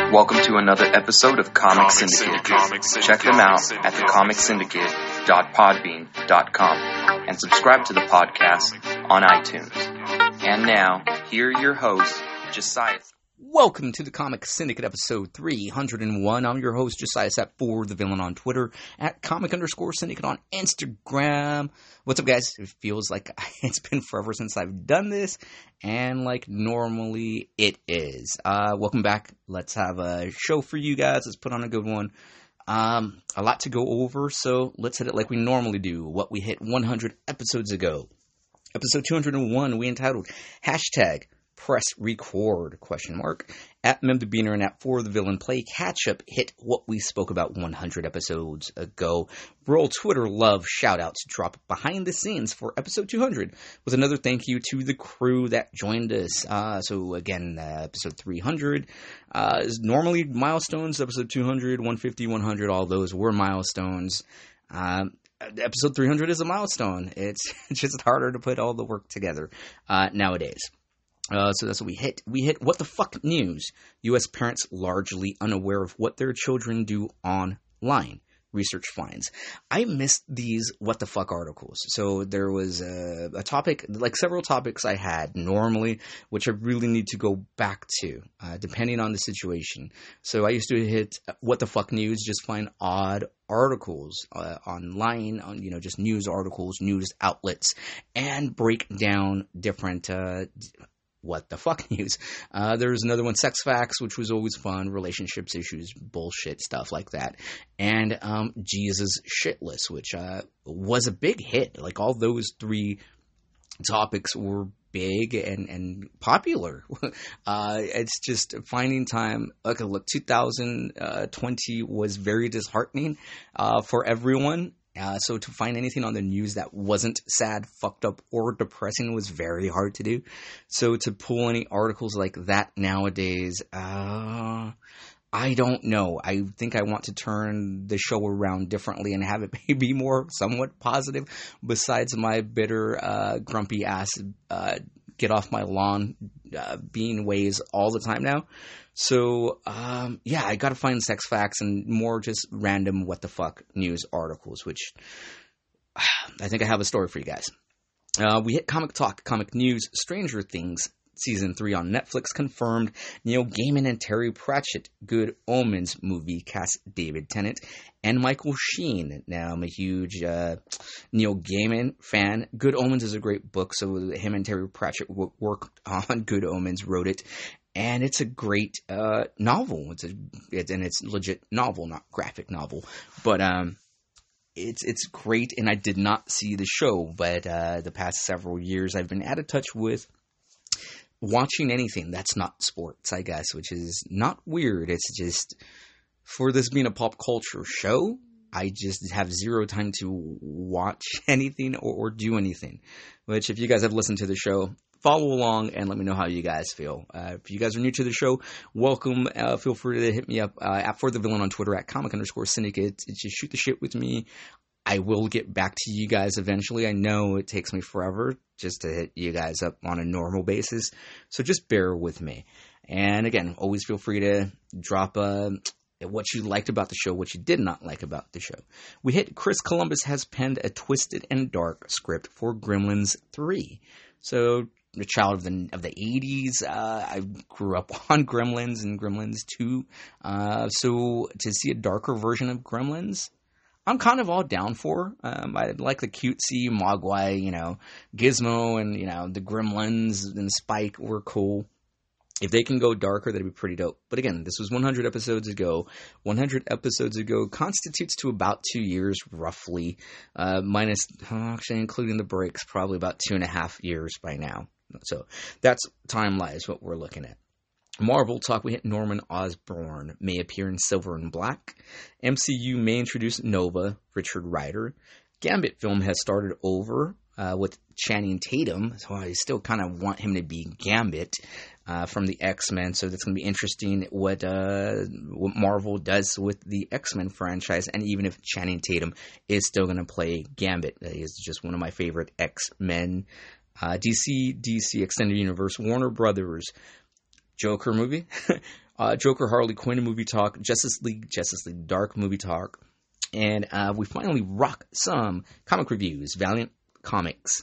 Welcome to another episode of Comic Syndicate. Check them out at thecomicsyndicate.podbean.com and subscribe to the podcast on iTunes. And now, here are your hosts, Josiah. Welcome to the Comic Syndicate episode 301. I'm your host, Josiah Sapp, for the villain on Twitter, at comic_syndicate on Instagram. What's up, guys? It feels like it's been forever since I've done this, and like normally it is. Welcome back. Let's have a show for you guys. Let's put on a good one. A lot to go over, so let's hit it like we normally do. What we hit 100 episodes ago. Episode 201, we entitled hashtag Press Record, ? At MemTheBeaner and at For the Villain Play Catch Up hit what we spoke about 100 episodes ago. Roll Twitter love shoutouts drop behind the scenes for episode 200 with another thank you to the crew that joined us. So again, episode 300 is normally milestones. Episode 200, 150, 100, all those were milestones. Episode 300 is a milestone. It's just harder to put all the work together nowadays. So that's what we hit. We hit what the fuck news. U.S. parents largely unaware of what their children do online. Research finds. I missed these what the fuck articles. So there was a topic, like several topics I had normally, which I really need to go back to, depending on the situation. So I used to hit what the fuck news, just find odd articles online, on just news articles, news outlets, and break down different what the fuck news. There's another one, Sex Facts, which was always fun, relationships, issues, bullshit, stuff like that. And Jesus Shitless, which was a big hit. Like all those three topics were big and popular. It's just finding time. Okay, look, 2020 was very disheartening for everyone. So to find anything on the news that wasn't sad, fucked up, or depressing was very hard to do. So to pull any articles like that nowadays, I don't know. I think I want to turn the show around differently and have it maybe more somewhat positive, besides my bitter, grumpy ass, get off my lawn being ways all the time now. So, yeah, I gotta find Sex Facts and more just random what the fuck news articles, which I think I have a story for you guys. We hit Comic Talk, Comic News, Stranger Things Season 3 on Netflix confirmed. Neil Gaiman and Terry Pratchett, Good Omens movie cast David Tennant and Michael Sheen. Now, I'm a huge Neil Gaiman fan. Good Omens is a great book, so him and Terry Pratchett worked on Good Omens, wrote it. And it's a great novel. It's legit novel, not graphic novel. But it's great, and I did not see the show. But the past several years, I've been out of touch with watching anything that's not sports, I guess, which is not weird. It's just, for this being a pop culture show, I just have zero time to watch anything or do anything. Which, if you guys have listened to the show, follow along and let me know how you guys feel. If you guys are new to the show, welcome. Feel free to hit me up at For the Villain on Twitter at comic_syndicate. Just shoot the shit with me. I will get back to you guys eventually. I know it takes me forever just to hit you guys up on a normal basis, so just bear with me. And again, always feel free to drop what you liked about the show, what you did not like about the show. We hit Chris Columbus has penned a twisted and dark script for Gremlins 3. So, a child of the 80s, I grew up on Gremlins and Gremlins 2. So to see a darker version of Gremlins, I'm kind of all down for. I like the cutesy Mogwai, Gizmo and, the Gremlins and Spike were cool. If they can go darker, that'd be pretty dope. But again, this was 100 episodes ago. 100 episodes ago constitutes to about 2 years, roughly. Minus, actually including the breaks, probably about 2.5 years by now. So that's time-wise what we're looking at. Marvel Talk, we hit Norman Osborn may appear in Silver and Black. MCU may introduce Nova, Richard Rider. Gambit film has started over with Channing Tatum, so I still kind of want him to be Gambit from the X-Men, so that's going to be interesting what Marvel does with the X-Men franchise, and even if Channing Tatum is still going to play Gambit. He is just one of my favorite X-Men. DC Extended Universe, Warner Brothers, Joker movie. Joker, Harley Quinn movie talk, Justice League Dark movie talk, and we finally rock some comic reviews. Valiant Comics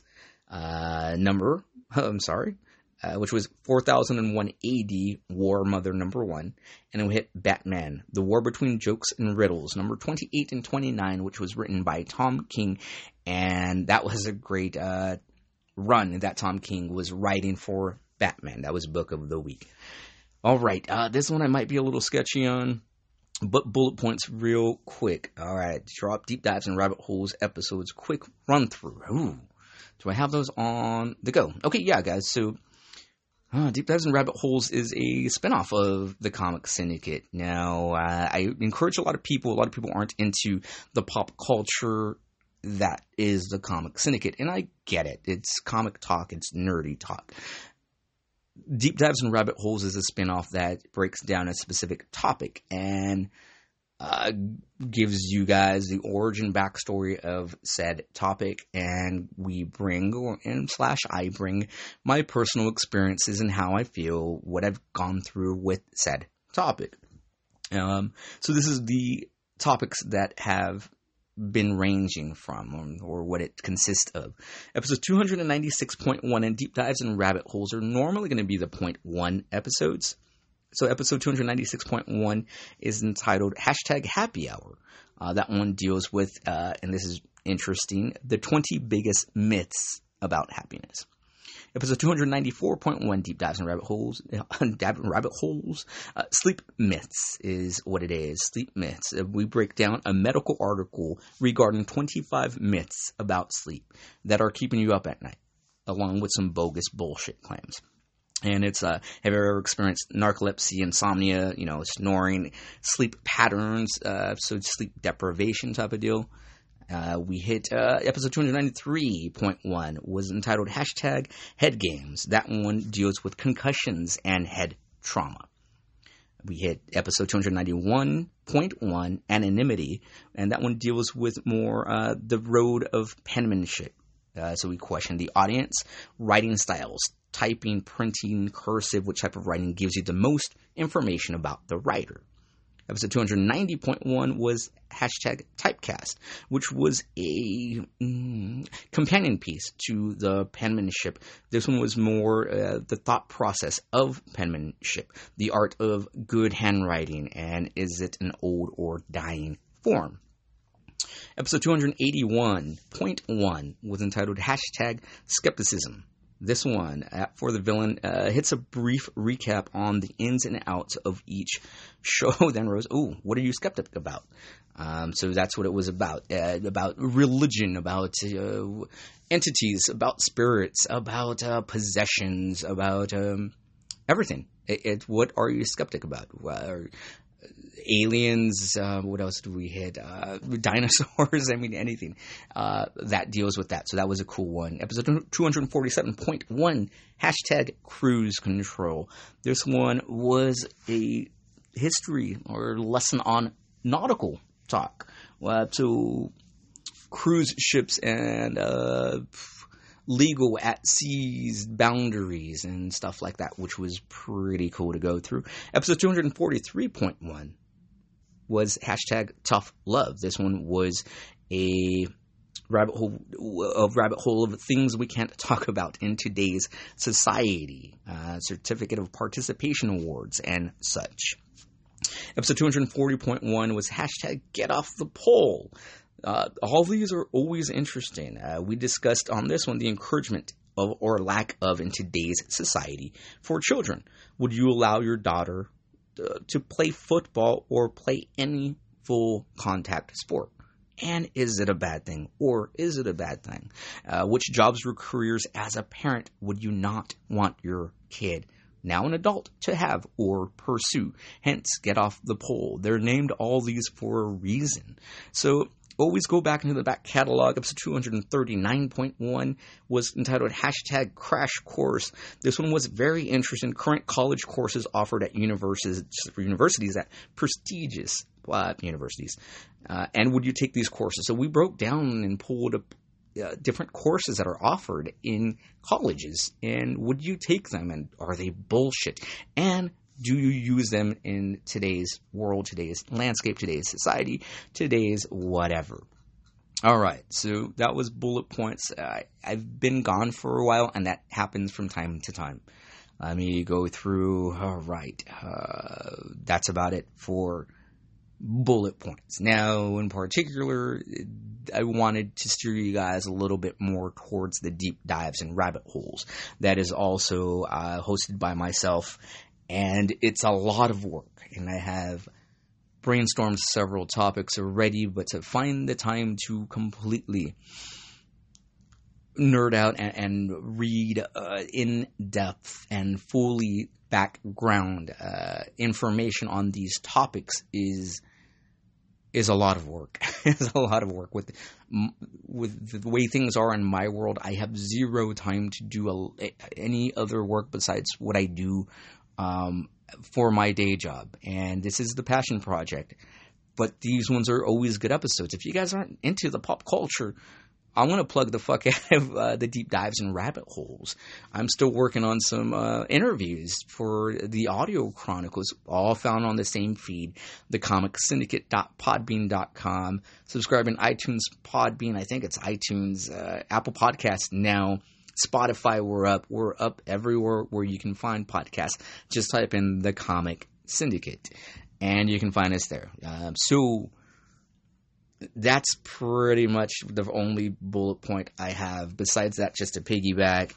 which was 4001 AD, War Mother #1, and then we hit Batman, The War Between Jokes and Riddles, number 28 and 29, which was written by Tom King, and that was a great run that Tom King was writing for Batman. That was Book of the Week. All right, this one I might be a little sketchy on, but bullet points real quick. All right, drop Deep Dives and Rabbit Holes episodes, quick run through. Ooh, do I have those on the go? Okay, yeah, guys, so Deep Dives and Rabbit Holes is a spinoff of the Comic Syndicate. Now, I encourage a lot of people aren't into the pop culture that is the Comic Syndicate, and I get it. It's comic talk, it's nerdy talk. Deep Dives and Rabbit Holes is a spinoff that breaks down a specific topic and gives you guys the origin backstory of said topic, and I bring my personal experiences and how I feel, what I've gone through with said topic. So this is the topics that have been ranging from, or what it consists of. Episode 296.1 and Deep Dives and Rabbit Holes are normally going to be the 0.1 episodes. So episode 296.1 is entitled #Happy Hour. That one deals with, and this is interesting, the 20 biggest myths about happiness. Episode 294.1, Deep Dives and Rabbit Holes. Sleep myths is what it is. Sleep myths. We break down a medical article regarding 25 myths about sleep that are keeping you up at night, along with some bogus bullshit claims. And it's, have you ever experienced narcolepsy, insomnia, snoring, sleep patterns, so sleep deprivation type of deal? We hit episode 293.1, was entitled #Head Games. That one deals with concussions and head trauma. We hit episode 291.1, Anonymity, and that one deals with more the road of penmanship. So we question the audience, writing styles, typing, printing, cursive, which type of writing gives you the most information about the writer. Episode 290.1 was #Typecast, which was a companion piece to the penmanship. This one was more the thought process of penmanship, the art of good handwriting, and is it an old or dying form. Episode 281.1 was entitled #Skepticism. This one, For the Villain, hits a brief recap on the ins and outs of each show. Then Rose, what are you skeptic about? So that's what it was about religion, about entities, about spirits, about possessions, about everything. What are you skeptic about? Aliens, what else do we hit? Dinosaurs, anything that deals with that. So that was a cool one. Episode 247.1, #Cruise Control. This one was a history or lesson on nautical talk. So cruise ships and legal at seas boundaries and stuff like that, which was pretty cool to go through. Episode 243.1 was #Tough Love. This one was a rabbit hole of things we can't talk about in today's society. Certificate of Participation Awards and such. Episode 240.1 was #Get Off the Pole. All these are always interesting. We discussed on this one the encouragement of or lack of in today's society for children. Would you allow your daughter to play football or play any full contact sport? And is it a bad thing, or is it a bad thing? Which jobs or careers as a parent would you not want your kid, now an adult, to have or pursue? Hence, Get Off the Pole. They're named all these for a reason. So always go back into the back catalog. Episode 239.1 was entitled #Crash Course. This one was very interesting. Current college courses offered at universities at prestigious universities. And would you take these courses? So we broke down and pulled up different courses that are offered in colleges. And would you take them? And are they bullshit? And do you use them in today's world, today's landscape, today's society, today's whatever? All right, so that was bullet points. I've been gone for a while, and that happens from time to time. Let me go through. All right, that's about it for bullet points. Now, in particular, I wanted to steer you guys a little bit more towards the deep dives and rabbit holes. That is also hosted by myself, and it's a lot of work, and I have brainstormed several topics already, but to find the time to completely nerd out and read in depth and fully background information on these topics is a lot of work. It's a lot of work. With the way things are in my world, I have zero time to do any other work besides what I do for my day job, and this is the passion project. But these ones are always good episodes. If you guys aren't into the pop culture, I want to plug the fuck out of the deep dives and rabbit holes. I'm still working on some interviews for the Audio Chronicles, all found on the same feed, thecomic-syndicate.podbean.com. Subscribe in iTunes, Podbean, I think it's iTunes, Apple Podcasts now. Spotify, we're up everywhere where you can find podcasts. Just type in The Comic Syndicate, and you can find us there. So that's pretty much the only bullet point I have. Besides that, just to piggyback,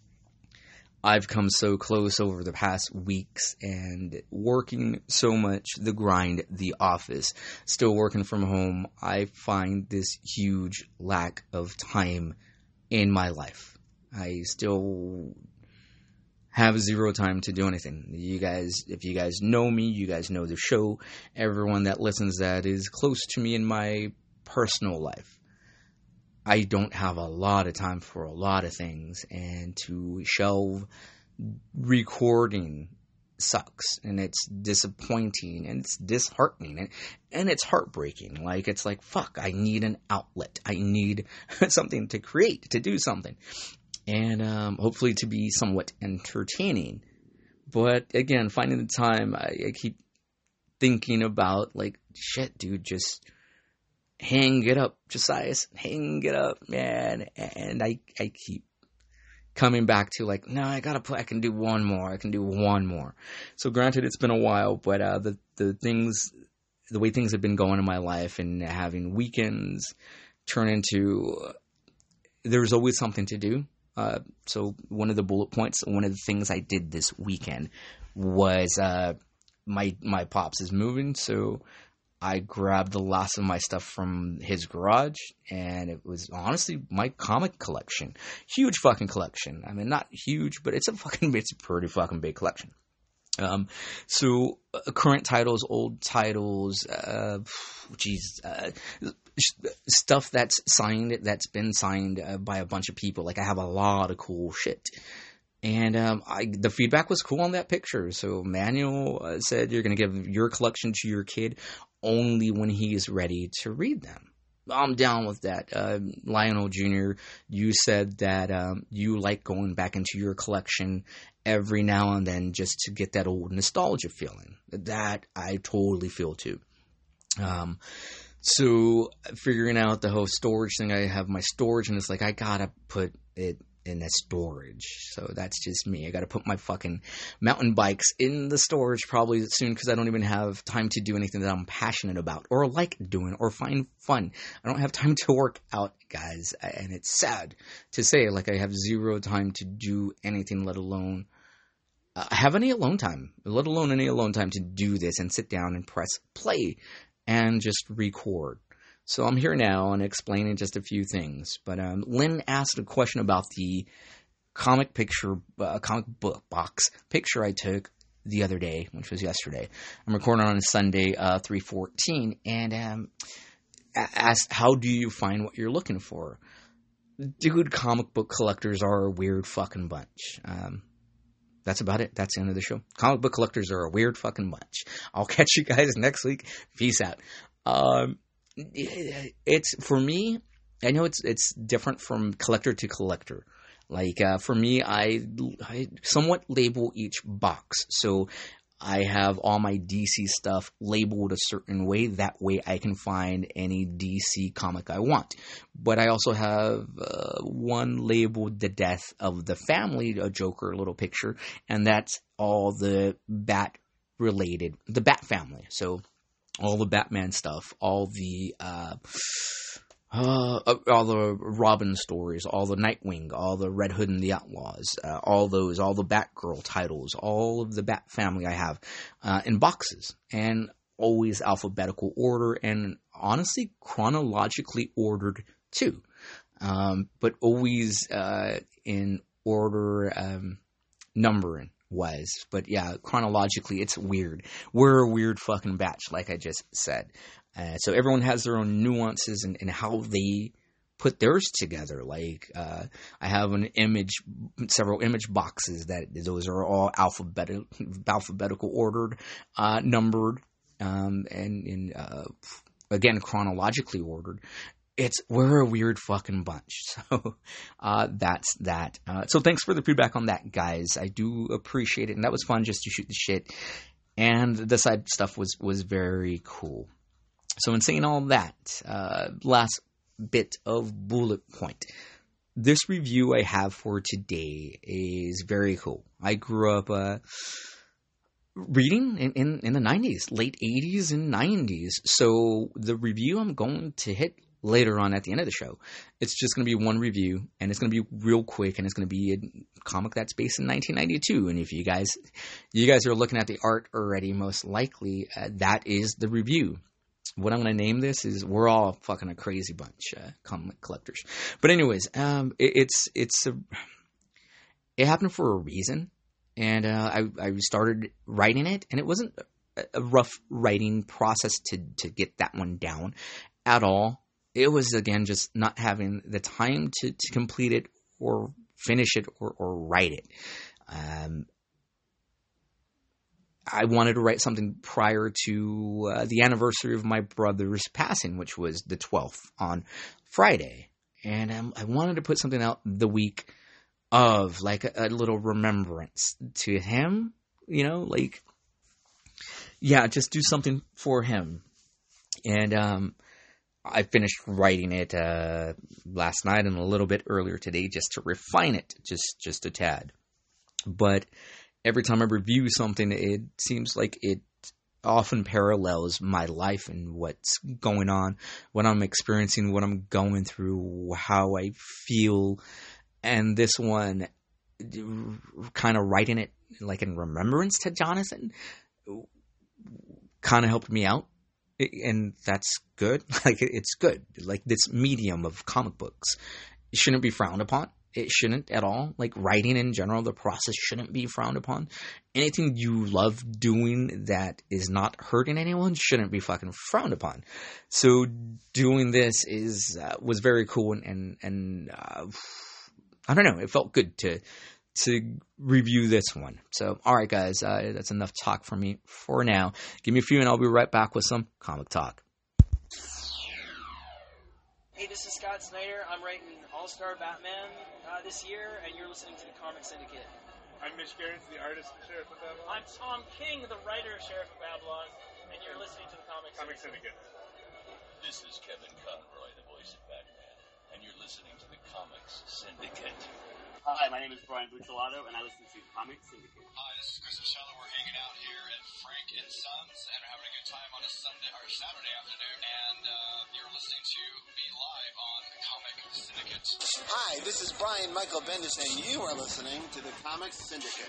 I've come so close over the past weeks and working so much, the grind, the office, still working from home. I find this huge lack of time in my life. I still have zero time to do anything. You guys, if you guys know me, you guys know the show. Everyone that listens that is close to me in my personal life. I don't have a lot of time for a lot of things, and to shelve recording sucks, and it's disappointing, and it's disheartening, and it's heartbreaking. Like, it's like, fuck, I need an outlet. I need something to create, to do something. And hopefully to be somewhat entertaining. But again, finding the time, I keep thinking about, like, shit, dude, just hang it up, Josiah, hang it up, man. And I keep coming back to, like, no, I can do one more. So granted, it's been a while, but the way things have been going in my life, and having weekends turn into, there's always something to do. So one of the bullet points, one of the things I did this weekend was, my pops is moving, so I grabbed the last of my stuff from his garage, and it was honestly my comic collection. Huge fucking collection. I mean, not huge, but it's a pretty fucking big collection. So current titles, old titles, stuff that's been signed by a bunch of people. Like, I have a lot of cool shit. And the feedback was cool on that picture. So Manuel said, you're going to give your collection to your kid only when he is ready to read them. I'm down with that. Lionel Jr., you said that you like going back into your collection every now and then just to get that old nostalgia feeling. That I totally feel too. So figuring out the whole storage thing, I have my storage, and it's like, I gotta put it in a storage. So that's just me. I gotta put my fucking mountain bikes in the storage probably soon, because I don't even have time to do anything that I'm passionate about or like doing or find fun. I don't have time to work out, guys, and it's sad to say, like, I have zero time to do anything, let alone have any alone time, to do this and sit down and press play and just record. So I'm here now and explaining just a few things. But Lynn asked a question about the comic book box picture I took the other day, which was yesterday. I'm recording on a Sunday, 3/14, and asked, how do you find what you're looking for? Dude, comic book collectors are a weird fucking bunch. That's about it. That's the end of the show. Comic book collectors are a weird fucking bunch. I'll catch you guys next week. Peace out. It's, for me, I know it's different from collector to collector. Like, for me, I somewhat label each box. So I have all my DC stuff labeled a certain way. That way I can find any DC comic I want. But I also have one labeled The Death of the Family, a Joker little picture, and that's all the Bat family. So all the Batman stuff, all the Robin stories, all the Nightwing, all the Red Hood and the Outlaws, all the Batgirl titles, all of the Bat family I have in boxes, and always alphabetical order, and honestly chronologically ordered too, but always in order numbering wise. But yeah, chronologically it's weird. We're a weird fucking batch, like I just said. So everyone has their own nuances in how they put theirs together. Like, I have several image boxes that those are all alphabetical ordered, numbered, and again, chronologically ordered. We're a weird fucking bunch. So, that's that. So thanks for the feedback on that, guys. I do appreciate it. And that was fun just to shoot the shit. And the side stuff was very cool. So in saying all that, last bit of bullet point. This review I have for today is very cool. I grew up reading in the 90s, late 80s and 90s. So the review I'm going to hit later on at the end of the show, it's just going to be one review, and it's going to be real quick, and it's going to be a comic that's based in 1992. And if you guys are looking at the art already, most likely that is the review. What I'm going to name this is We're All Fucking a Crazy Bunch, comic collectors. But anyways, it happened for a reason, and I started writing it, and it wasn't a rough writing process to get that one down at all. It was, again, just not having the time to complete it or finish it or write it. I wanted to write something prior to the anniversary of my brother's passing, which was the 12th on Friday. And I wanted to put something out the week of, like a little remembrance to him, just do something for him. And I finished writing it last night and a little bit earlier today just to refine it just a tad. But every time I review something, it seems like it often parallels my life and what's going on, what I'm experiencing, what I'm going through, how I feel. And this one, kind of writing it like in remembrance to Jonathan, kind of helped me out. And that's good. Like, it's good. Like, this medium of comic books, it shouldn't be frowned upon. It shouldn't at all. Like, writing in general, the process shouldn't be frowned upon. Anything you love doing that is not hurting anyone shouldn't be fucking frowned upon. So doing this was very cool, and I don't know, it felt good to review this one. So, all right, guys, that's enough talk from me for now. Give me a few, and I'll be right back with some comic talk. Hey, this is Scott Snyder. I'm writing All-Star Batman this year, and you're listening to the Comic Syndicate. I'm Mitch Gerrits, the artist of Sheriff of Babylon. I'm Tom King, the writer of Sheriff of Babylon, and you're listening to the Comic Syndicate. This is Kevin Conroy, the voice of Batman, and you're listening to the Comics Syndicate. Hi, my name is Brian Buccellato, and I listen to Comic Syndicate. Hi, this is Chris Michelle. We're hanging out here at Frank and Sons and having a good time on a Saturday afternoon. And you're listening to me live on the Comic Syndicate. Hi, this is Brian Michael Bendis, and you are listening to the Comic Syndicate.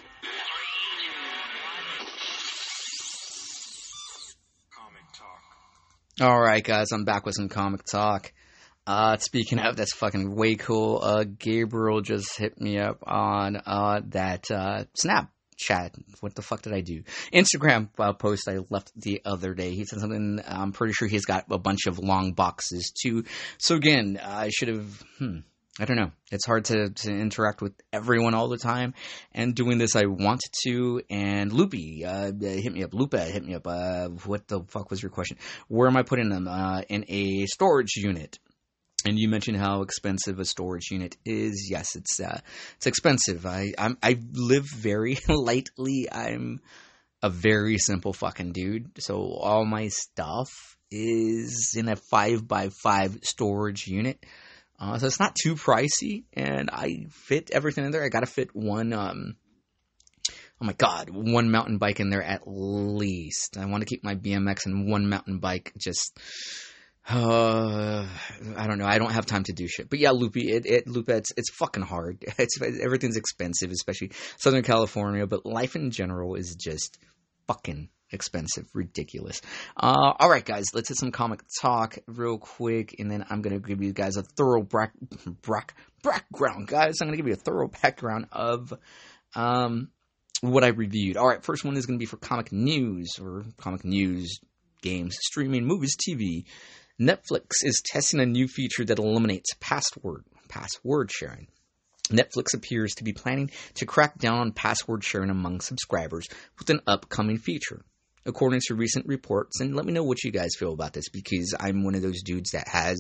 Comic Talk. All right, guys, I'm back with some comic talk. Speaking of, that's fucking way cool. Gabriel just hit me up on that Snapchat. What the fuck did I do? Instagram post I left the other day. He said something. I'm pretty sure he's got a bunch of long boxes too. So again, I should have. I don't know. It's hard to interact with everyone all the time. And doing this, I wanted to. And Loopy hit me up. Lupa hit me up. What the fuck was your question? Where am I putting them? In a storage unit. And you mentioned how expensive a storage unit is. Yes, it's expensive. I live very lightly. I'm a very simple fucking dude. So all my stuff is in a 5x5 storage unit. So it's not too pricey, and I fit everything in there. I gotta fit one mountain bike in there at least. I want to keep my BMX and one mountain bike. Just, I don't know. I don't have time to do shit. But yeah, Loopy, it's fucking hard. Everything's expensive, especially Southern California. But life in general is just fucking expensive, ridiculous. All right, guys, let's hit some comic talk real quick, and then I'm gonna give you guys a thorough background, guys. I'm gonna give you a thorough background of what I reviewed. All right, first one is gonna be for comic news, games, streaming, movies, TV. Netflix is testing a new feature that eliminates password sharing. Netflix appears to be planning to crack down on password sharing among subscribers with an upcoming feature, according to recent reports. And let me know what you guys feel about this, because I'm one of those dudes that has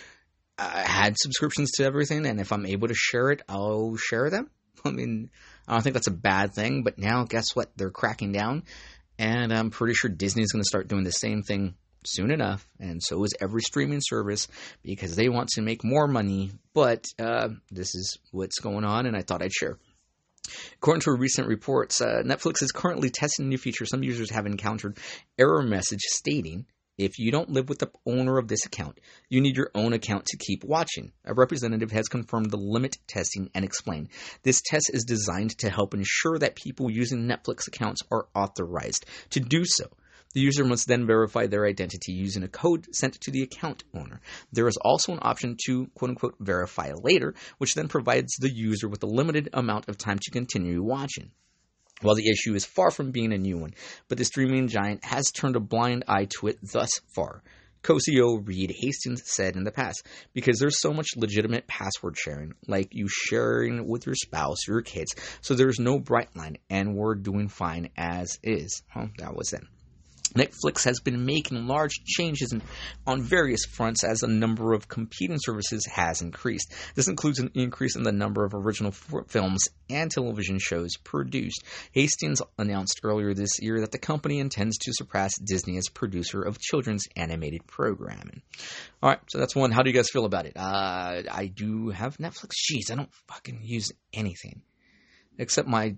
had subscriptions to everything, and if I'm able to share it, I'll share them. I mean, I don't think that's a bad thing, but now guess what? They're cracking down, and I'm pretty sure Disney's going to start doing the same thing soon enough, and so is every streaming service, because they want to make more money. But this is what's going on, and I thought I'd share. According to recent reports, Netflix is currently testing a new feature. Some users have encountered error message stating, if you don't live with the owner of this account, you need your own account to keep watching. A representative has confirmed the limit testing and explained, this test is designed to help ensure that people using Netflix accounts are authorized to do so. The user must then verify their identity using a code sent to the account owner. There is also an option to, quote-unquote, verify later, which then provides the user with a limited amount of time to continue watching. While the issue is far from being a new one, but the streaming giant has turned a blind eye to it thus far, co-CEO Reed Hastings said in the past, because there's so much legitimate password sharing, like you sharing with your spouse, your kids, so there's no bright line, and we're doing fine as is. That was then. Netflix has been making large changes on various fronts as the number of competing services has increased. This includes an increase in the number of original films and television shows produced. Hastings announced earlier this year that the company intends to surpass Disney as producer of children's animated programming. All right, so that's one. How do you guys feel about it? I do have Netflix. Jeez, I don't fucking use anything except my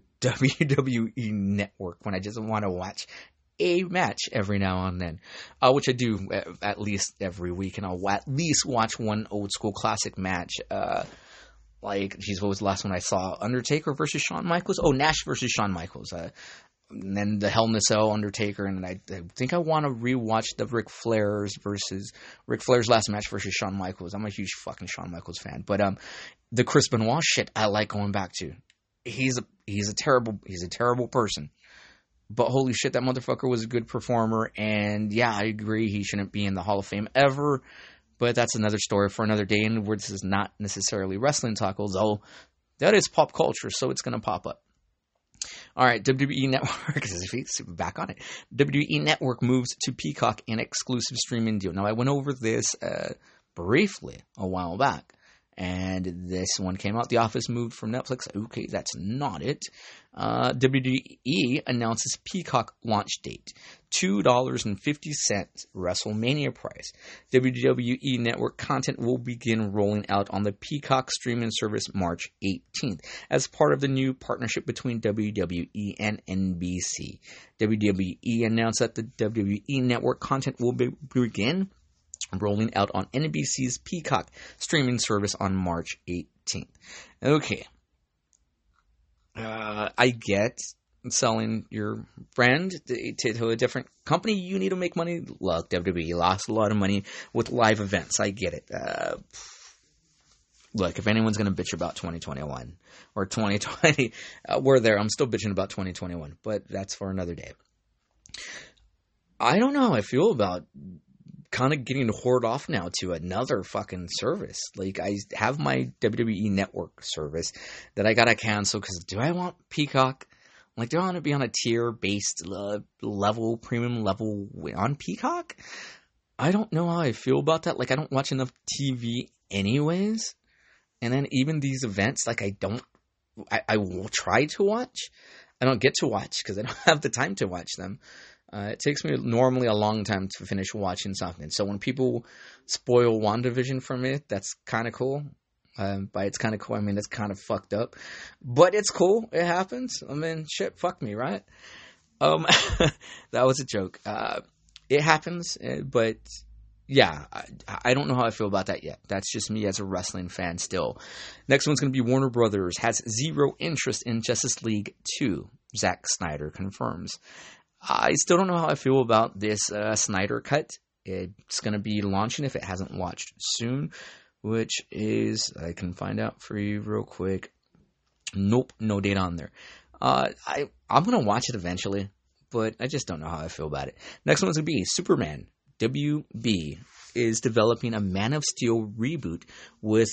WWE network when I just want to watch a match every now and then, which I do at least every week, and I'll at least watch one old school classic match. What was the last one I saw? Undertaker versus Shawn Michaels? Oh, Nash versus Shawn Michaels. And then the Hell in a Cell Undertaker, and I think I want to rewatch the Ric Flair's last match versus Shawn Michaels. I'm a huge fucking Shawn Michaels fan, but the Chris Benoit shit I like going back to. He's a terrible person. But holy shit, that motherfucker was a good performer, and yeah, I agree, he shouldn't be in the Hall of Fame ever, but that's another story for another day, and where this is not necessarily wrestling talk, although that is pop culture, so it's going to pop up. Alright, WWE Network, back on it. WWE Network moves to Peacock in exclusive streaming deal. Now, I went over this briefly a while back, and this one came out. The Office moved from Netflix. Okay, that's not it. WWE announces Peacock launch date. $2.50 WrestleMania price. WWE Network content will begin rolling out on the Peacock streaming service March 18th as part of the new partnership between WWE and NBC. WWE announced that the WWE Network content will begin rolling out on NBC's Peacock streaming service on March 18th. Okay. I get selling your brand to a different company. You need to make money. Look, WWE lost a lot of money with live events. I get it. Look, if anyone's going to bitch about 2021 or 2020, we're there. I'm still bitching about 2021, but that's for another day. I don't know how I feel about kind of getting whored off now to another fucking service. Like, I have my WWE Network service that I gotta cancel because do I want Peacock? Like, do I want to be on a tier-based level, premium level on Peacock? I don't know how I feel about that. Like, I don't watch enough TV anyways. And then even these events, like, I will try to watch. I don't get to watch because I don't have the time to watch them. It takes me normally a long time to finish watching something. So when people spoil WandaVision for me, that's kind of cool. By it's kind of cool, I mean, it's kind of fucked up. But it's cool. It happens. I mean, shit, fuck me, right? That was a joke. It happens, but yeah, I don't know how I feel about that yet. That's just me as a wrestling fan still. Next one's going to be Warner Brothers has zero interest in Justice League 2. Zack Snyder confirms. I still don't know how I feel about this Snyder cut. It's going to be launching if it hasn't launched soon, which is, I can find out for you real quick. Nope, no date on there. I'm going to watch it eventually, but I just don't know how I feel about it. Next one's going to be Superman. WB is developing a Man of Steel reboot with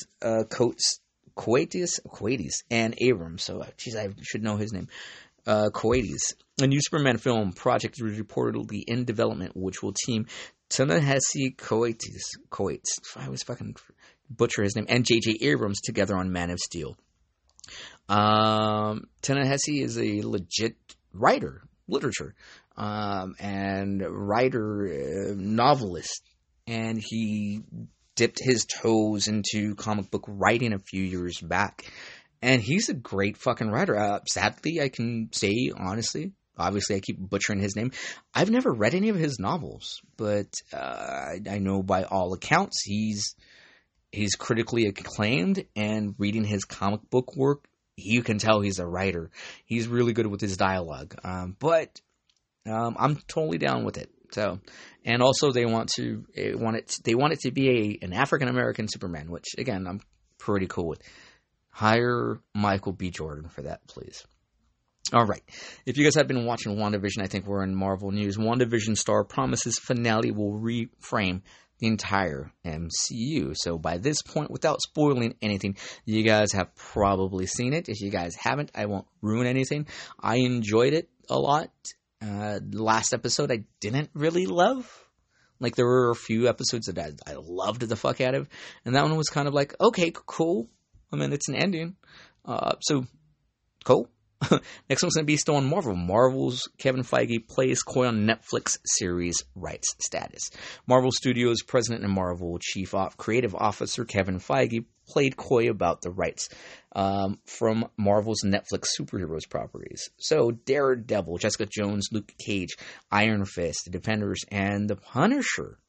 Coates and Abrams. So, geez, I should know his name. Coates. A new Superman film project is reportedly in development, which will team Ta-Nehisi Coates. I always fucking butcher his name. And J.J. Abrams together on Man of Steel. Ta-Nehisi is a legit writer, literature, and writer, novelist. And he dipped his toes into comic book writing a few years back. And he's a great fucking writer. Sadly, I can say, honestly, obviously I keep butchering his name. I've never read any of his novels, but I know by all accounts he's critically acclaimed, and reading his comic book work, you can tell he's a writer. He's really good with his dialogue. But I'm totally down with it. So, and also they want it to be an African American Superman, which again I'm pretty cool with. Hire Michael B. Jordan for that, please. All right. If you guys have been watching WandaVision, I think we're in Marvel news. WandaVision star promises finale will reframe the entire MCU. So by this point, without spoiling anything, you guys have probably seen it. If you guys haven't, I won't ruin anything. I enjoyed it a lot. Last episode, I didn't really love. Like, there were a few episodes that I loved the fuck out of. And that one was kind of like, okay, cool. I mean, it's an ending. So, cool. Next one's going to be still on Marvel. Marvel's Kevin Feige plays coy on Netflix series rights status. Marvel Studios president and Marvel chief creative officer Kevin Feige played coy about the rights from Marvel's Netflix superheroes properties. So, Daredevil, Jessica Jones, Luke Cage, Iron Fist, The Defenders, and The Punisher.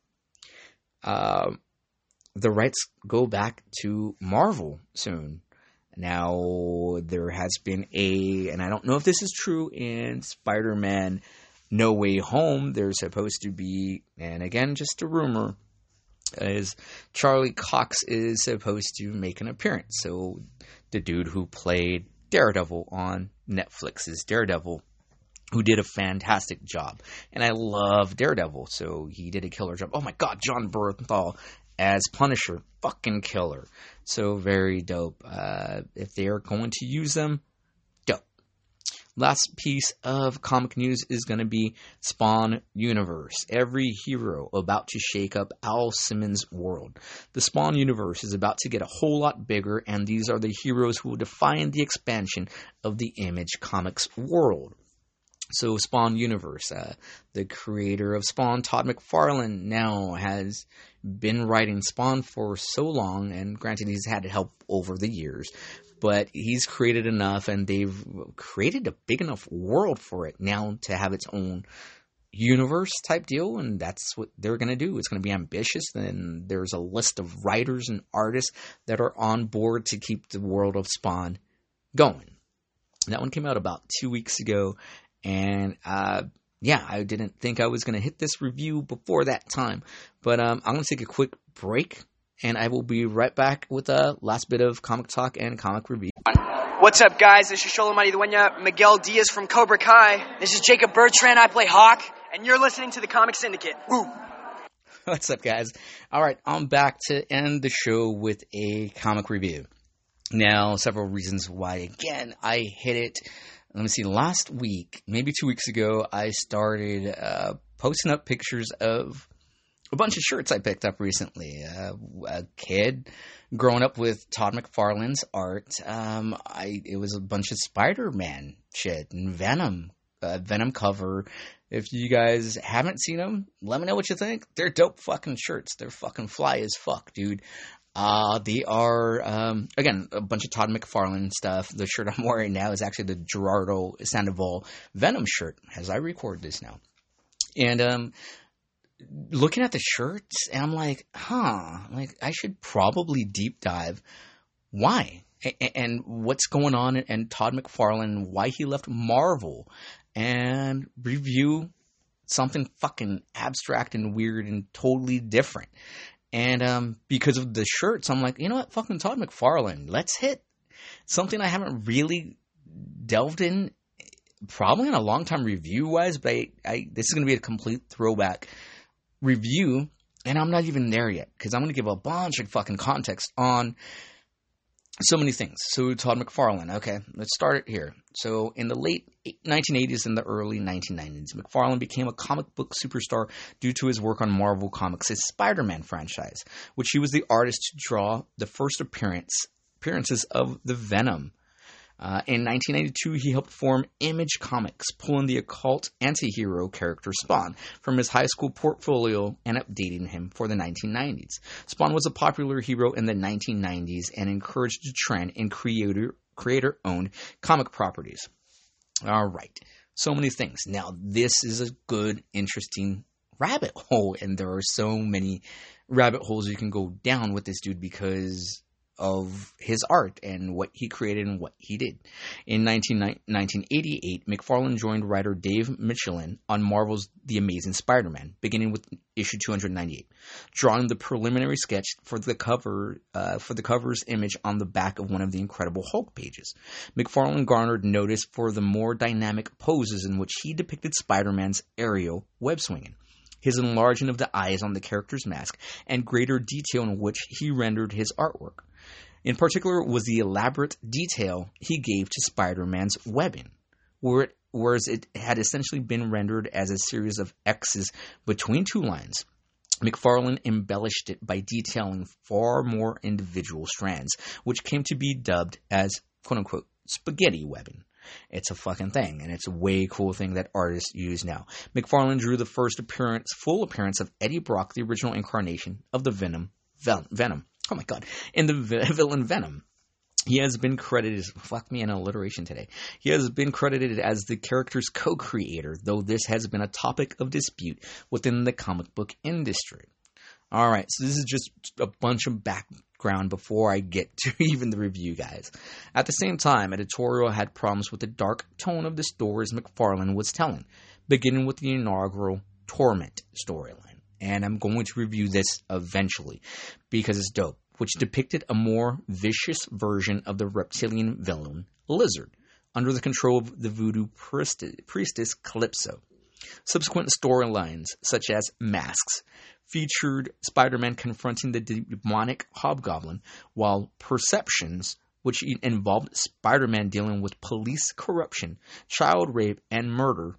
The rights go back to Marvel soon. Now, there has been and I don't know if this is true, in Spider-Man No Way Home, there's supposed to be, and again, just a rumor, is Charlie Cox is supposed to make an appearance. So, the dude who played Daredevil on Netflix's Daredevil, who did a fantastic job. And I love Daredevil, so he did a killer job. Oh my god, John Bernthal as Punisher, fucking killer. So very dope. If they are going to use them, dope. Last piece of comic news is going to be Spawn Universe. Every hero about to shake up Al Simmons' world. The Spawn Universe is about to get a whole lot bigger, and these are the heroes who will define the expansion of the Image Comics world. So Spawn Universe, the creator of Spawn, Todd McFarlane, now has been writing Spawn for so long, and granted he's had help over the years, but he's created enough, and they've created a big enough world for it now to have its own universe type deal, and that's what they're going to do. It's going to be ambitious, and there's a list of writers and artists that are on board to keep the world of Spawn going. That one came out about 2 weeks ago. And, yeah, I didn't think I was going to hit this review before that time. But I'm going to take a quick break, and I will be right back with a last bit of comic talk and comic review. What's up, guys? This is Sholomati Dueña, Miguel Diaz from Cobra Kai. This is Jacob Bertrand. I play Hawk, and you're listening to the Comic Syndicate. Woo! What's up, guys? All right, I'm back to end the show with a comic review. Now, several reasons why, again, I hit it. Let me see, last week, maybe 2 weeks ago, I started posting up pictures of a bunch of shirts I picked up recently. A kid growing up with Todd McFarlane's art. It was a bunch of Spider-Man shit and Venom cover. If you guys haven't seen them, let me know what you think. They're dope fucking shirts. They're fucking fly as fuck, dude. They are, again, a bunch of Todd McFarlane stuff. The shirt I'm wearing now is actually the Gerardo Sandoval Venom shirt as I record this now. And, looking at the shirts, and I'm like, I should probably deep dive why and what's going on and Todd McFarlane, why he left Marvel, and review something fucking abstract and weird and totally different. And because of the shirts, I'm like, you know what, fucking Todd McFarlane, let's hit something I haven't really delved in, probably in a long time review-wise, but this is going to be a complete throwback review, and I'm not even there yet, because I'm going to give a bunch of fucking context on so many things. So Todd McFarlane, okay, let's start it here. So in the late 1980s and the early 1990s, McFarlane became a comic book superstar due to his work on Marvel Comics' Spider-Man franchise, which he was the artist to draw the first appearances of the Venom. In 1992, he helped form Image Comics, pulling the occult anti-hero character Spawn from his high school portfolio and updating him for the 1990s. Spawn was a popular hero in the 1990s and encouraged a trend in creator-owned comic properties. All right, so many things. Now, this is a good, interesting rabbit hole, and there are so many rabbit holes you can go down with this dude because of his art and what he created and what he did. In 1988, McFarlane joined writer Dave Michelin on Marvel's The Amazing Spider-Man, beginning with issue 298, drawing the preliminary sketch for the cover's image on the back of one of the Incredible Hulk pages. McFarlane garnered notice for the more dynamic poses in which he depicted Spider-Man's aerial web-swinging, his enlarging of the eyes on the character's mask, and greater detail in which he rendered his artwork. In particular was the elaborate detail he gave to Spider-Man's webbing, whereas it had essentially been rendered as a series of X's between two lines. McFarlane embellished it by detailing far more individual strands, which came to be dubbed as, quote-unquote, spaghetti webbing. It's a fucking thing, and it's a way cool thing that artists use now. McFarlane drew the first full appearance of Eddie Brock, the original incarnation of the Venom. Oh my god. In the villain Venom. He has been credited, fuck me in alliteration today. He has been credited as the character's co-creator, though this has been a topic of dispute within the comic book industry. Alright, so this is just a bunch of background before I get to even the review, guys. At the same time, editorial had problems with the dark tone of the stories McFarlane was telling, beginning with the inaugural Torment storyline. And I'm going to review this eventually, because it's dope, which depicted a more vicious version of the reptilian villain, Lizard, under the control of the voodoo priestess Calypso. Subsequent storylines, such as Masks, featured Spider-Man confronting the demonic Hobgoblin, while Perceptions, which involved Spider-Man dealing with police corruption, child rape, and murder,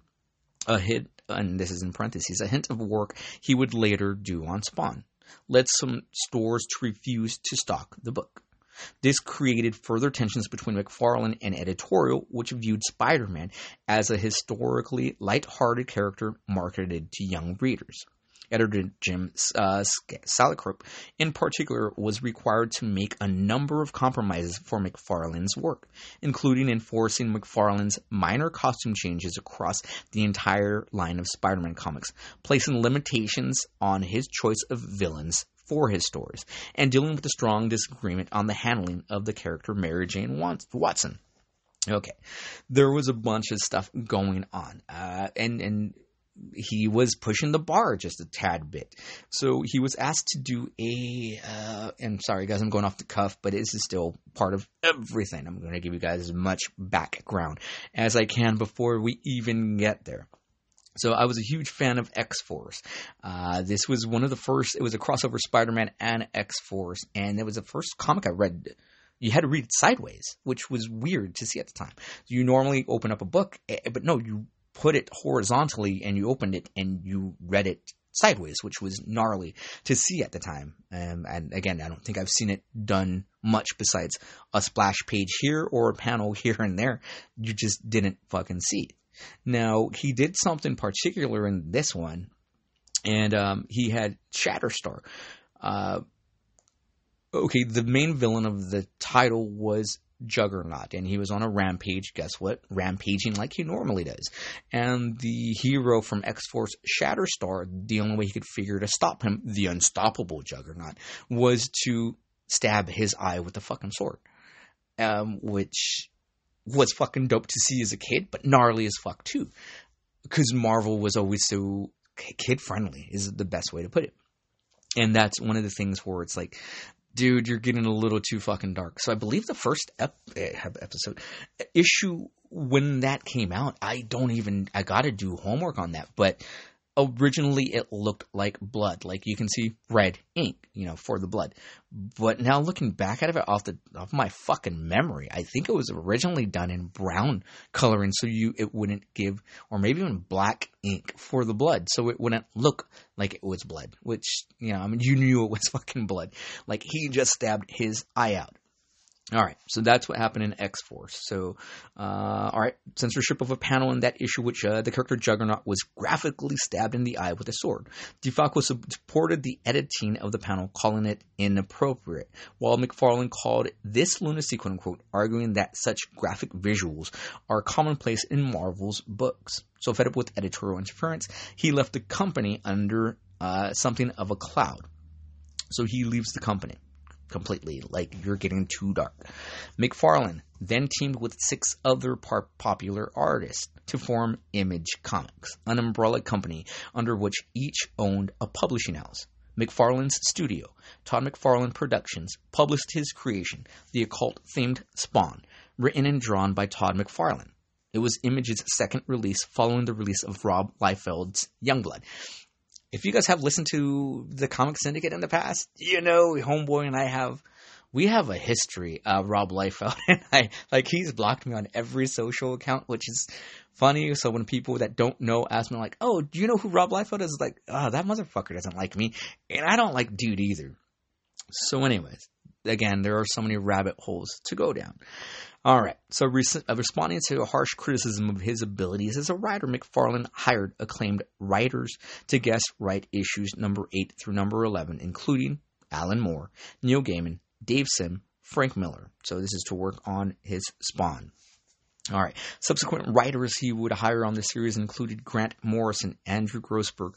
and this is in parentheses, a hint of work he would later do on Spawn, led some stores to refuse to stock the book. This created further tensions between McFarlane and editorial, which viewed Spider-Man as a historically light-hearted character marketed to young readers. Editor Jim Salicrup, in particular, was required to make a number of compromises for McFarlane's work, including enforcing McFarlane's minor costume changes across the entire line of Spider-Man comics, placing limitations on his choice of villains for his stories, and dealing with a strong disagreement on the handling of the character Mary Jane Watson. Okay, there was a bunch of stuff going on, and he was pushing the bar just a tad bit. So he was asked to do and sorry guys, I'm going off the cuff, but this is still part of everything. I'm going to give you guys as much background as I can before we even get there. So I was a huge fan of X-Force. This was one of the first, it was a crossover Spider-Man and X-Force, and it was the first comic I read. You had to read it sideways, which was weird to see at the time. You normally open up a book, but no, you put it horizontally and you opened it and you read it sideways, which was gnarly to see at the time. And again, I don't think I've seen it done much besides a splash page here or a panel here and there. You just didn't fucking see it. Now, he did something particular in this one, and he had Shatterstar. Okay, the main villain of the title was Juggernaut, and he was on a rampage. Guess what? Rampaging like he normally does. And the hero from X-Force, Shatterstar, the only way he could figure to stop him, the unstoppable Juggernaut, was to stab his eye with a fucking sword. Which was fucking dope to see as a kid, but gnarly as fuck too. Because Marvel was always so kid-friendly, is the best way to put it. And that's one of the things where it's like, dude, you're getting a little too fucking dark. So I believe the first issue when that came out, I gotta do homework on that. But originally it looked like blood. Like you can see red ink, for the blood. But now looking back at it off my fucking memory, I think it was originally done in brown coloring so it wouldn't give, or maybe even black ink for the blood, so it wouldn't look like it was blood, which, you knew it was fucking blood. Like he just stabbed his eye out. Alright, so that's what happened in X-Force. So, alright, censorship of a panel in that issue, which the character Juggernaut was graphically stabbed in the eye with a sword. DeFalco supported the editing of the panel, calling it inappropriate, while McFarlane called this lunacy, quote-unquote, arguing that such graphic visuals are commonplace in Marvel's books. So fed up with editorial interference, he left the company under something of a cloud. So he leaves the company completely, like you're getting too dark. McFarlane then teamed with 6 other popular artists to form Image Comics, an umbrella company under which each owned a publishing house. McFarlane's studio, Todd McFarlane Productions, published his creation, the occult-themed Spawn, written and drawn by Todd McFarlane. It was Image's second release following the release of Rob Liefeld's Youngblood. If you guys have listened to the Comic Syndicate in the past, Homeboy and I have a history. Rob Liefeld and he's blocked me on every social account, which is funny. So when people that don't know ask me like, "Oh, do you know who Rob Liefeld is?" Like, "Oh, that motherfucker doesn't like me," and I don't like dude either. So, anyways, again, there are so many rabbit holes to go down. All right, so responding to a harsh criticism of his abilities as a writer, McFarlane hired acclaimed writers to guest write issues number 8 through number 11, including Alan Moore, Neil Gaiman, Dave Sim, Frank Miller. So this is to work on his Spawn. All right. Subsequent writers he would hire on the series included Grant Morrison, Andrew Grossberg,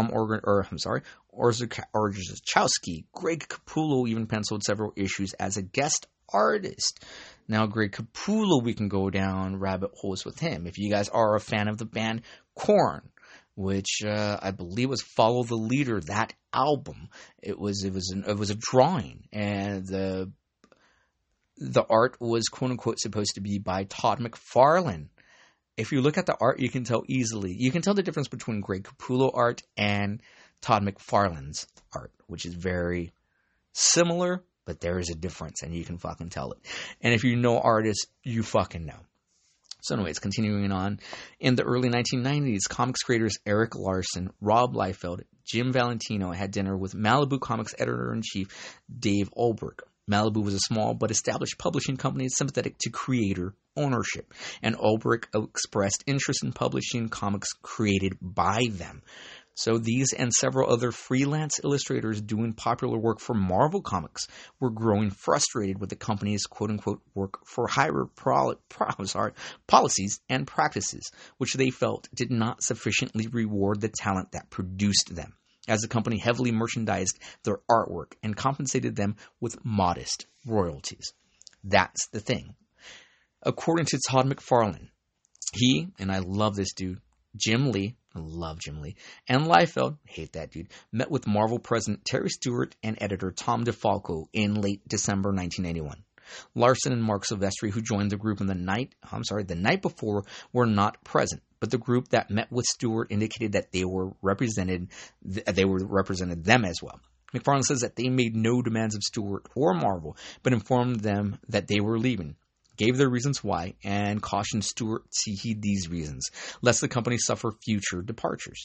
Orzechowski. Greg Capullo even penciled several issues as a guest artist. Now, Greg Capullo, we can go down rabbit holes with him. If you guys are a fan of the band Korn, which I believe was Follow the Leader, that album, it was a drawing, and the art was quote unquote supposed to be by Todd McFarlane. If you look at the art, you can tell the difference between Greg Capullo art and Todd McFarlane's art, which is very similar, but there is a difference, and you can fucking tell it. And if you know artists, you fucking know. So anyways, continuing on. In the early 1990s, comics creators Eric Larson, Rob Liefeld, Jim Valentino had dinner with Malibu Comics editor-in-chief Dave Olbrich. Malibu was a small but established publishing company sympathetic to creator ownership, and Olbrich expressed interest in publishing comics created by them. So these and several other freelance illustrators doing popular work for Marvel Comics were growing frustrated with the company's quote-unquote work-for-hire policies and practices, which they felt did not sufficiently reward the talent that produced them, as the company heavily merchandised their artwork and compensated them with modest royalties. That's the thing. According to Todd McFarlane, he, and I love this dude, Jim Lee, I love Jim Lee, and Liefeld, hate that dude, met with Marvel president Terry Stewart and editor Tom DeFalco in late December 1991. Larson and Mark Silvestri, who joined the group the night before, were not present, but the group that met with Stewart indicated that they represented them as well. McFarlane says that they made no demands of Stewart or Marvel, but informed them that they were leaving, gave their reasons why, and cautioned Stewart to heed these reasons, lest the company suffer future departures.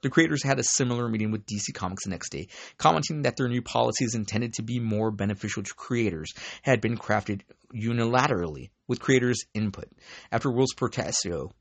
The creators had a similar meeting with DC Comics the next day, commenting that their new policies intended to be more beneficial to creators had been crafted unilaterally with creators' input. After Whilce Portacio,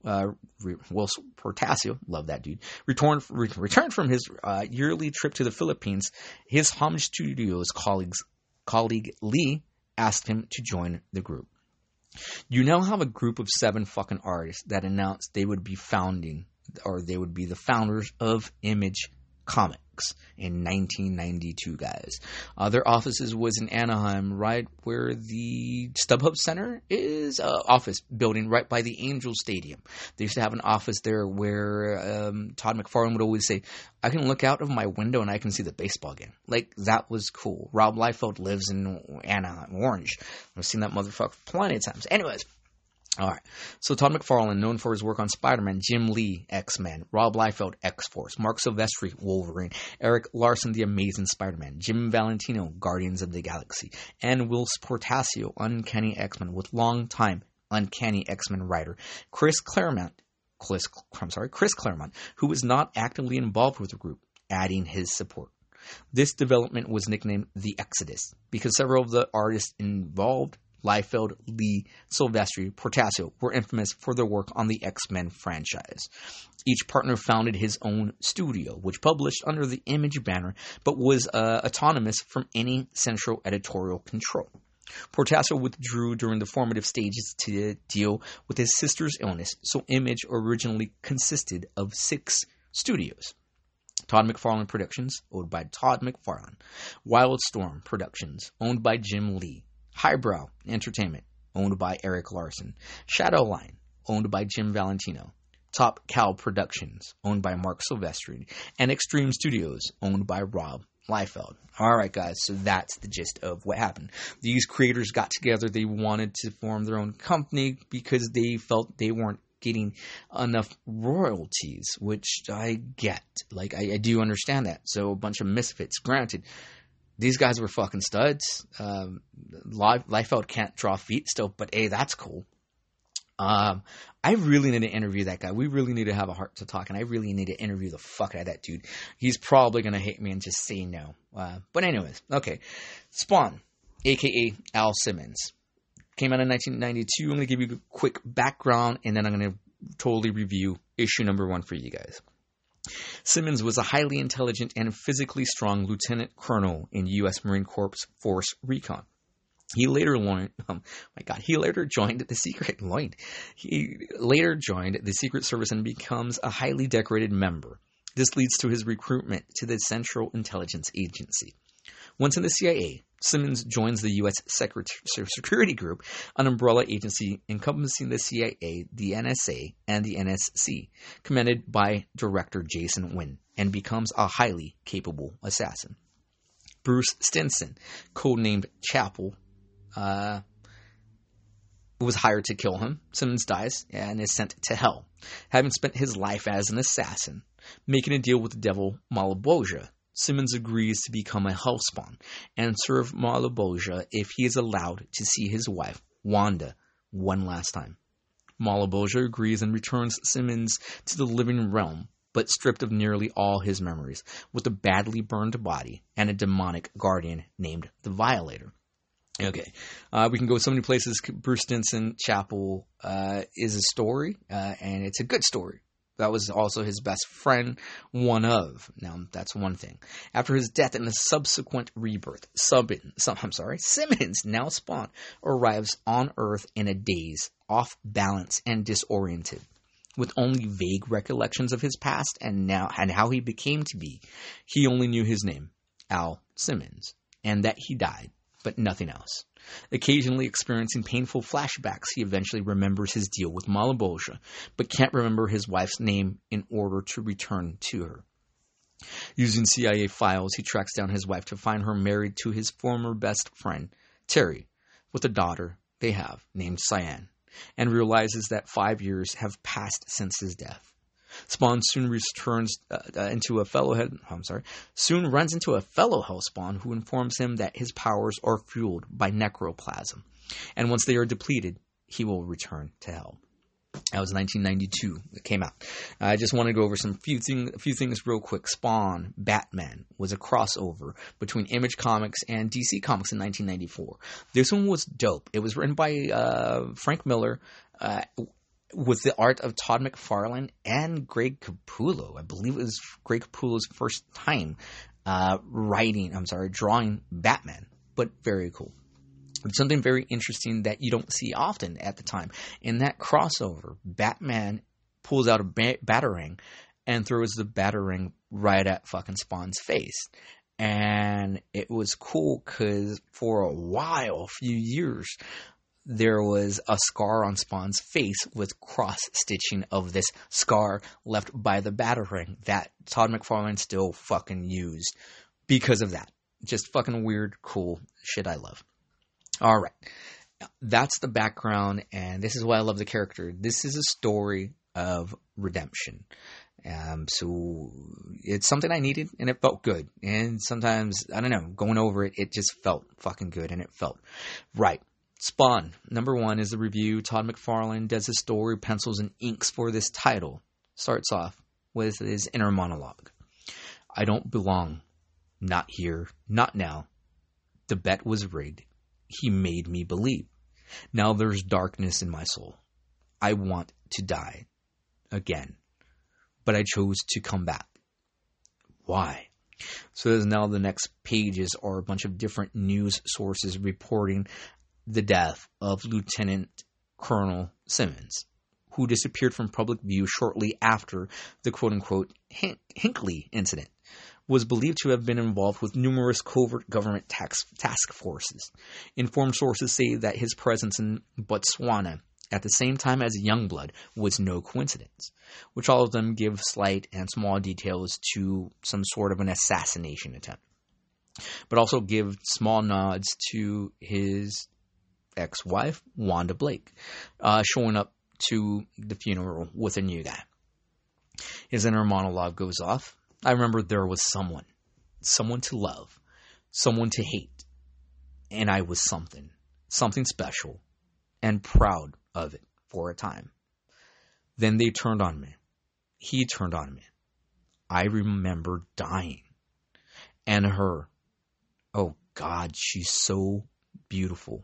love that dude, returned from his yearly trip to the Philippines, his Homage Studios colleague Lee asked him to join the group. You now have a group of 7 fucking artists that announced they would be they would be the founders of Image Comics in 1992, guys. Their offices was in Anaheim, right where the StubHub Center is, office building right by the Angel Stadium. They used to have an office there where Todd McFarlane would always say, I can look out of my window and I can see the baseball game. Like, that was cool. Rob Liefeld lives in Anaheim, Orange. I've seen that motherfucker plenty of times. Anyways. Alright, so Todd McFarlane, known for his work on Spider-Man, Jim Lee, X-Men, Rob Liefeld, X-Force, Mark Silvestri, Wolverine, Eric Larson, The Amazing Spider-Man, Jim Valentino, Guardians of the Galaxy, and Whilce Portacio, Uncanny X-Men, with long-time Uncanny X-Men writer Chris Claremont, who was not actively involved with the group, adding his support. This development was nicknamed The Exodus, because several of the artists involved, Liefeld, Lee, Silvestri, Portacio, were infamous for their work on the X-Men franchise. Each partner founded his own studio, which published under the Image banner, but was autonomous from any central editorial control. Portacio withdrew during the formative stages to deal with his sister's illness, so Image originally consisted of 6 studios. Todd McFarlane Productions, owned by Todd McFarlane. Wildstorm Productions, owned by Jim Lee. Highbrow Entertainment, owned by Eric Larson. Shadowline, owned by Jim Valentino. Top Cow Productions, owned by Mark Silvestri. And Extreme Studios, owned by Rob Liefeld. Alright guys, so that's the gist of what happened. These creators got together, they wanted to form their own company because they felt they weren't getting enough royalties, which I get. Like, I do understand that. So a bunch of misfits, granted. These guys were fucking studs. Liefeld can't draw feet still, but hey, that's cool. I really need to interview that guy. We really need to have a heart to talk, and I really need to interview the fuck out of that dude. He's probably going to hate me and just say no. But anyways, okay. Spawn, a.k.a. Al Simmons. Came out in 1992. I'm going to give you a quick background, and then I'm going to totally review issue number 1 for you guys. Simmons was a highly intelligent and physically strong lieutenant colonel in U.S. Marine Corps Force Recon. He later joined the Secret Service and becomes a highly decorated member. This leads to his recruitment to the Central Intelligence Agency. Once in the CIA, Simmons joins the U.S. Security Group, an umbrella agency encompassing the CIA, the NSA, and the NSC, commanded by Director Jason Wynn, and becomes a highly capable assassin. Bruce Stinson, codenamed Chapel, was hired to kill him. Simmons dies and is sent to hell, having spent his life as an assassin. Making a deal with the devil Malebolgia, Simmons agrees to become a Hellspawn and serve Malebolgia if he is allowed to see his wife, Wanda, one last time. Malebolgia agrees and returns Simmons to the living realm, but stripped of nearly all his memories, with a badly burned body and a demonic guardian named the Violator. Okay, we can go so many places. Bruce Stinson Chapel is a story, and it's a good story. That was also his best friend, one of. Now, that's one thing. After his death and the subsequent rebirth, Simmons, now Spawn, arrives on Earth in a daze, off balance and disoriented. With only vague recollections of his past and how he became to be, he only knew his name, Al Simmons, and that he died, but nothing else. Occasionally experiencing painful flashbacks, he eventually remembers his deal with Malebolgia, but can't remember his wife's name in order to return to her. Using CIA files, he tracks down his wife to find her married to his former best friend, Terry, with a daughter they have named Cyan, and realizes that 5 years have passed since his death. Spawn soon runs into a fellow Hellspawn who informs him that his powers are fueled by necroplasm, and once they are depleted, he will return to Hell. That was 1992. It came out. I just want to go over a few things real quick. Spawn, Batman was a crossover between Image Comics and DC Comics in 1994. This one was dope. It was written by Frank Miller with the art of Todd McFarlane and Greg Capullo. I believe it was Greg Capullo's first time drawing Batman, but very cool. It's something very interesting that you don't see often at the time. In that crossover, Batman pulls out a Batarang and throws the Batarang right at fucking Spawn's face. And it was cool because for a while, a few years, there was a scar on Spawn's face with cross-stitching of this scar left by the Batarang that Todd McFarlane still fucking used because of that. Just fucking weird, cool shit I love. All right, that's the background, and this is why I love the character. This is a story of redemption. So it's something I needed, and it felt good. And sometimes, I don't know, going over it, it just felt fucking good, and it felt right. Spawn, number 1 is the review. Todd McFarlane does his story, pencils and inks for this title. Starts off with his inner monologue. I don't belong. Not here. Not now. The bet was rigged. He made me believe. Now there's darkness in my soul. I want to die again. But I chose to come back. Why? So there's now the next pages are a bunch of different news sources reporting the death of Lieutenant Colonel Simmons, who disappeared from public view shortly after the quote-unquote Hinckley incident. Was believed to have been involved with numerous covert government task forces. Informed sources say that his presence in Botswana at the same time as Youngblood was no coincidence, which all of them give slight and small details to some sort of an assassination attempt, but also give small nods to his ex-wife, Wanda Blake, showing up to the funeral with a new guy. His inner monologue goes off. I remember there was someone to love, someone to hate, and I was something special, and proud of it for a time. Then they turned on me. He turned on me. I remember dying. And her. Oh God, she's so beautiful.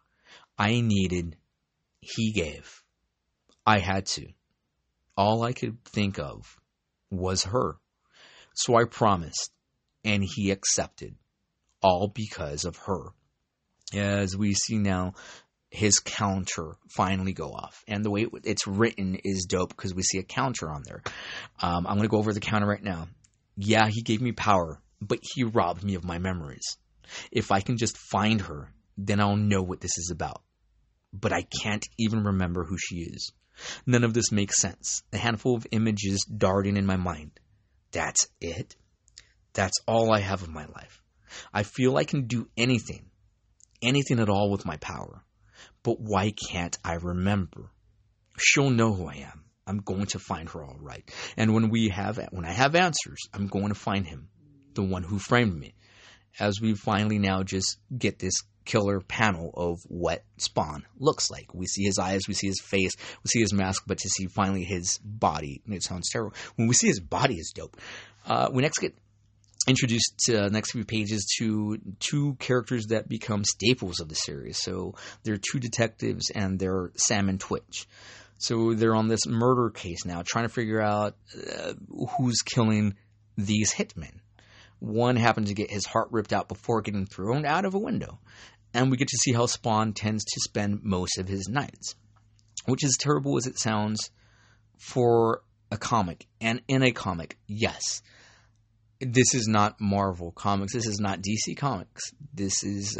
I needed, he gave. I had to. All I could think of was her. So I promised, and he accepted, all because of her. As we see now, his counter finally go off. And the way it's written is dope because we see a counter on there. I'm going to go over the counter right now. Yeah, he gave me power, but he robbed me of my memories. If I can just find her, then I'll know what this is about. But I can't even remember who she is. None of this makes sense. A handful of images darting in my mind. That's it? That's all I have of my life. I feel I can do anything at all with my power. But why can't I remember? She'll know who I am. I'm going to find her all right. And when I have answers, I'm going to find him, the one who framed me. As we finally now just get this killer panel of what Spawn looks like. We see his eyes, we see his face, we see his mask, but to see finally his body, it sounds terrible. When we see his body is dope. We next get introduced to the next few pages to two characters that become staples of the series. So they're two detectives and they're Sam and Twitch. So they're on this murder case now, trying to figure out who's killing these hitmen. One happened to get his heart ripped out before getting thrown out of a window. And we get to see how Spawn tends to spend most of his nights. Which, as terrible as it sounds for a comic, and in a comic, yes. This is not Marvel Comics. This is not DC Comics. This is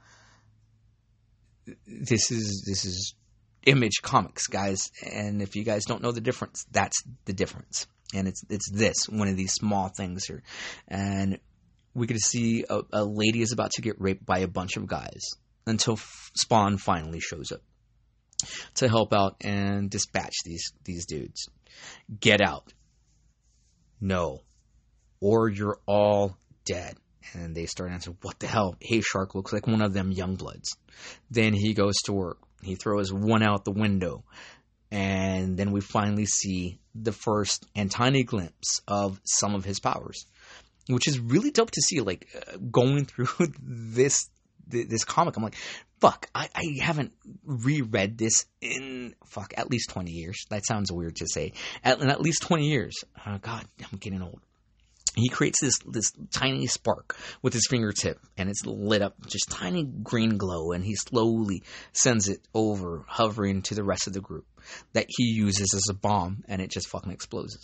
Image Comics, guys. And if you guys don't know the difference, that's the difference. And it's this, one of these small things here. And we get to see a lady is about to get raped by a bunch of guys until Spawn finally shows up to help out and dispatch these dudes. Get out. No. Or you're all dead. And they start answering, what the hell? Hey, Shark looks like one of them Youngbloods. Then he goes to work. He throws one out the window. And then we finally see the first and tiny glimpse of some of his powers, which is really dope to see. Like, going through this comic, I'm like, fuck, I haven't reread this in, at least 20 years. That sounds weird to say. At least 20 years. God, I'm getting old. He creates this tiny spark with his fingertip, and it's lit up, just tiny green glow, and he slowly sends it over, hovering to the rest of the group, that he uses as a bomb, and it just fucking explodes.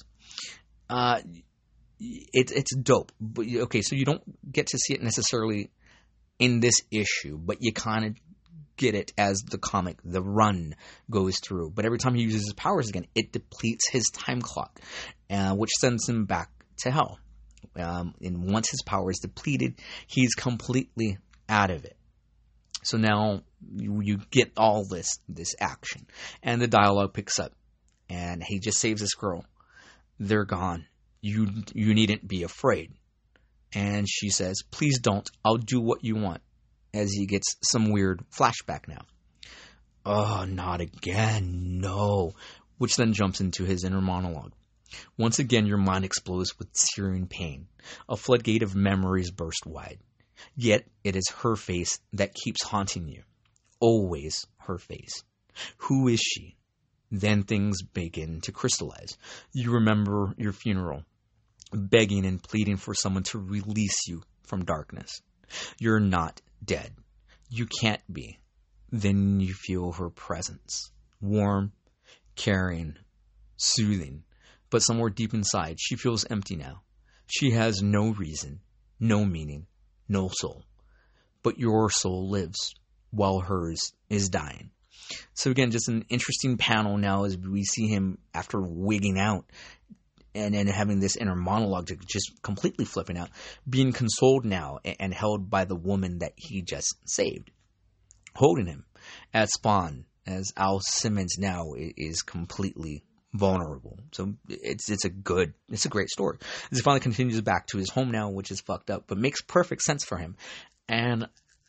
It's dope. But, okay, so you don't get to see it necessarily in this issue, but you kind of get it as the comic, the run goes through. But every time he uses his powers again, it depletes his time clock, which sends him back to hell. And once his power is depleted, he's completely out of it. So now you get all this action, and the dialogue picks up, and he just saves this girl. They're gone. You needn't be afraid. And she says, please don't. I'll do what you want. As he gets some weird flashback now. Oh, not again. No. Which then jumps into his inner monologue. Once again, your mind explodes with searing pain. A floodgate of memories burst wide. Yet, it is her face that keeps haunting you. Always her face. Who is she? Then things begin to crystallize. You remember your funeral, begging and pleading for someone to release you from darkness. You're not dead. You can't be. Then you feel her presence. Warm, caring, soothing. But somewhere deep inside, she feels empty now. She has no reason, no meaning, no soul. But your soul lives, while hers is dying. So again, just an interesting panel now as we see him after wigging out and then having this inner monologue to just completely flipping out, being consoled now and held by the woman that he just saved. Holding him as Spawn, as Al Simmons now is completely vulnerable. So it's a great story. As he finally continues back to his home now, which is fucked up, but makes perfect sense for him. And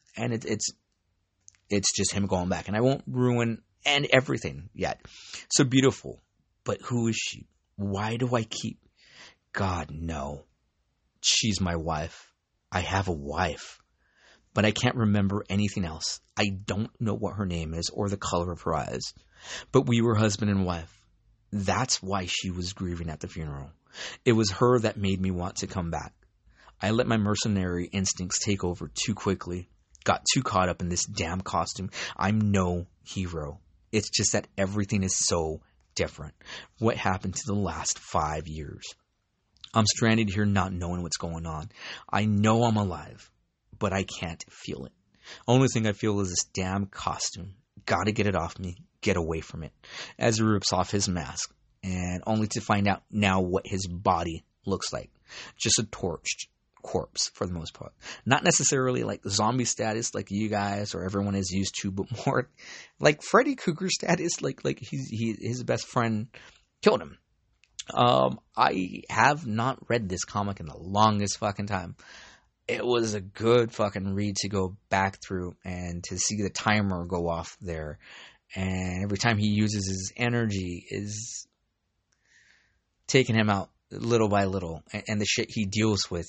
it's just him going back. And I won't ruin everything yet. So beautiful. But who is she? Why do I keep... God, no. She's my wife. I have a wife. But I can't remember anything else. I don't know what her name is or the color of her eyes. But we were husband and wife. That's why she was grieving at the funeral. It was her that made me want to come back. I let my mercenary instincts take over too quickly. Got too caught up in this damn costume. I'm no hero. It's just that everything is so different. What happened to the last 5 years? I'm stranded here not knowing what's going on. I know I'm alive, but I can't feel it. Only thing I feel is this damn costume. Gotta get it off me. Get away from it. As he rips off his mask, and only to find out now what his body looks like. Just a torched corpse for the most part. Not necessarily like zombie status like you guys or everyone is used to, but more like Freddy Krueger status, like his best friend killed him. I have not read this comic in the longest fucking time. It was a good fucking read to go back through and to see the timer go off there. And every time he uses his energy is taking him out little by little. And the shit he deals with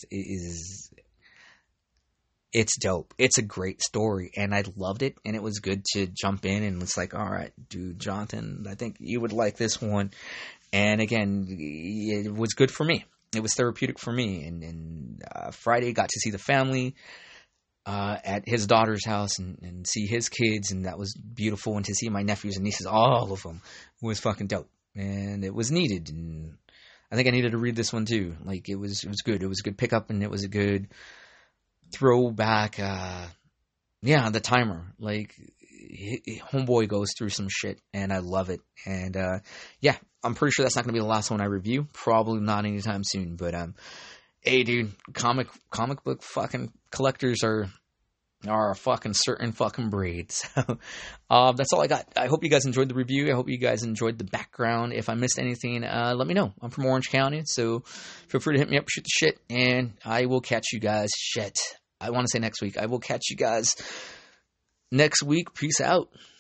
it's dope. It's a great story. And I loved it. And it was good to jump in and it's like, all right, dude, Jonathan, I think you would like this one. And again, it was good for me. It was therapeutic for me. And Friday got to see the family at his daughter's house and see his kids, and that was beautiful. And to see my nephews and nieces, all of them, was fucking dope. And it was needed. And I think I needed to read this one too. Like, it was good. It was a good pickup, and it was a good throwback. The timer. Like, homeboy goes through some shit, and I love it. And I'm pretty sure that's not going to be the last one I review. Probably not anytime soon. But hey, dude, comic book fucking collectors are a fucking certain fucking breed. So that's all I got. I hope you guys enjoyed the review. I hope you guys enjoyed the background. If I missed anything, let me know. I'm from Orange County, so feel free to hit me up, shoot the shit, and I will catch you guys. I want to say next week. I will catch you guys next week. Peace out.